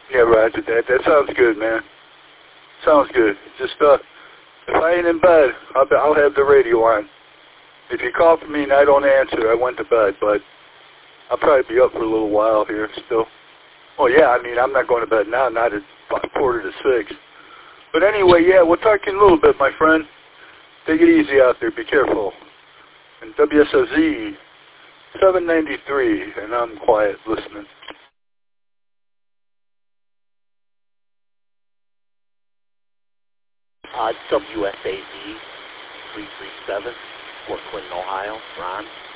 Yeah, roger that. That sounds good, man. Sounds good. Just, if I ain't in bed, I'll have the radio on. If you call for me and I don't answer, I went to bed, but I'll probably be up for a little while here still. Oh, yeah, I mean, I'm not going to bed now, not at 5:45. But anyway, yeah, we'll talk in a little bit, my friend. Take it easy out there. Be careful. And WSOZ 793, and I'm quiet listening. WSAZ 337, Fort Clinton, Ohio. Ron?